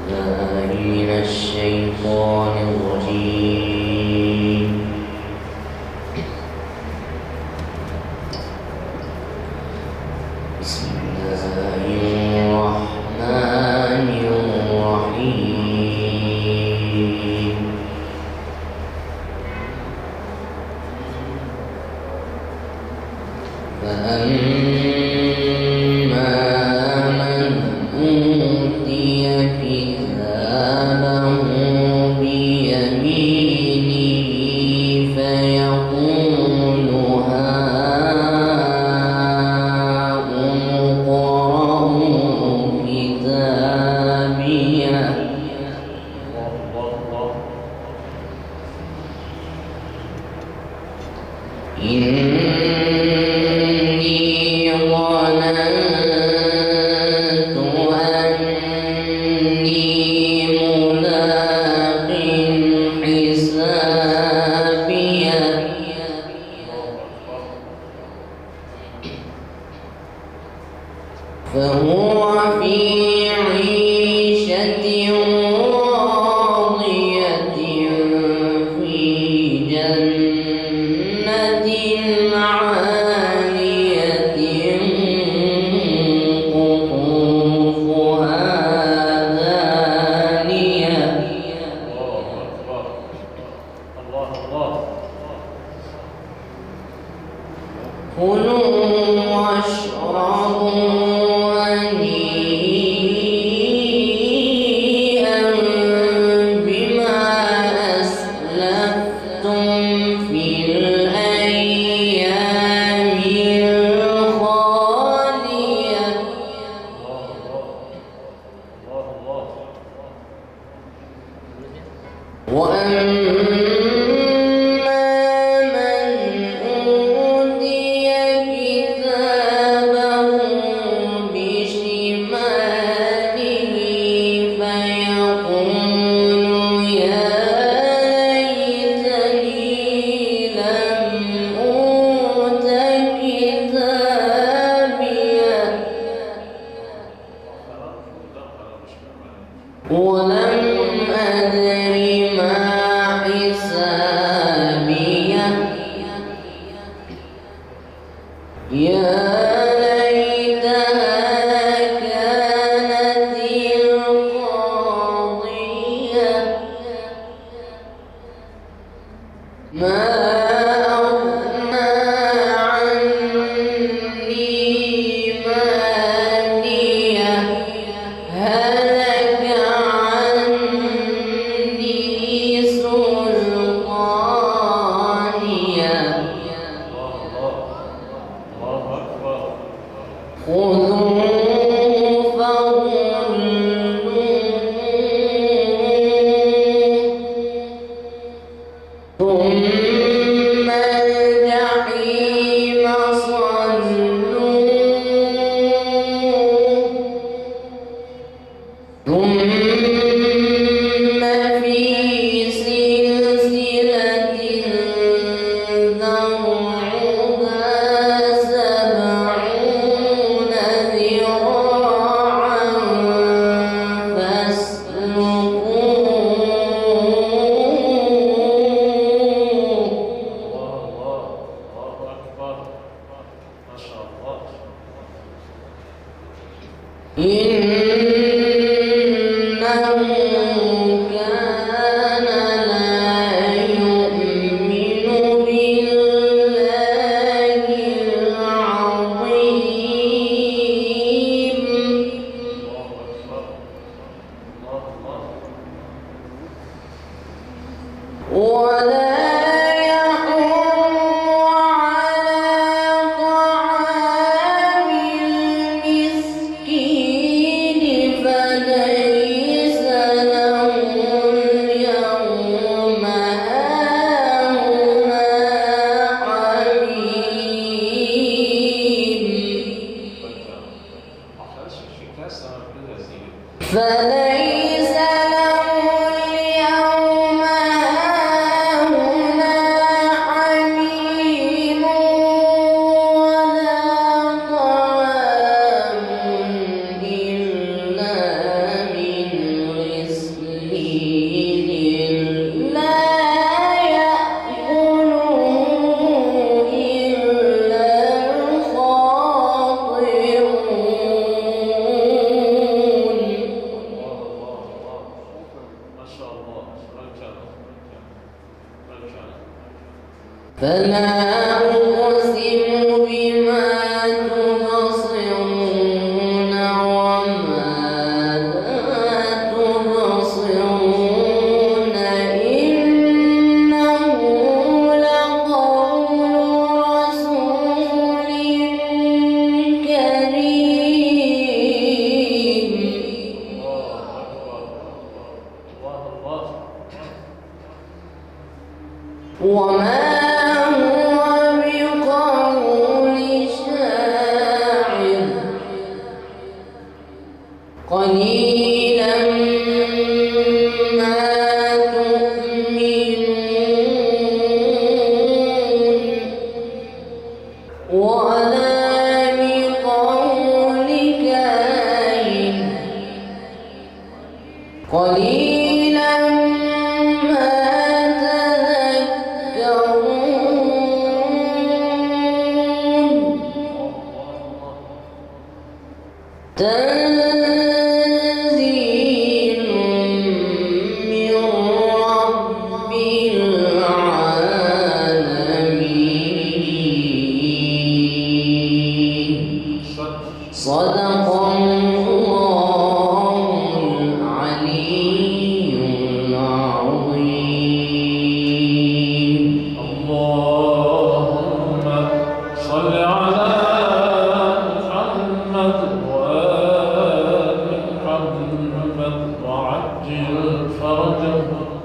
بالله من الشيطان الرجيم. بسم الله الرحمن الرحيم. فأما من أوتي كتابه بيمينه فيقول هاؤم اقرءوا كتابيه إني ظننت أني ملاق حسابيه فهو في عيشة راضية في جنة عالية قطوفها دانية كلوا واشربوا هنيئا بما أسلفتم في الأيام الخالية وأما من أوتي كتابه بشماله فيقول يا ليتني لم أوت كتابيه ولم أدر ما حسابيه يا ليتها كانت القاضية ما أغنى عني ماليه هلك عني سلطانيه خذوه فغلوه ثم الجحيم صلوه ثم في سلسلة ذرعها 70 ذراعا فاسلكوه إنه كان لا يؤمن بالله العظيم ولا يحض على طعام المسكين فليس له اليوم هاهنا حميم فليس له اليوم هاهنا حميم فلا أقسم بما تبصرون وما لا تبصرون إنه لقول رسول كريم وما قليلا ما تؤمنون ولا بقول كاهن قليلا ما تذكرون صدق الله العلي العظيم. اللهم صل على محمد وآل محمد وعجل فرجهم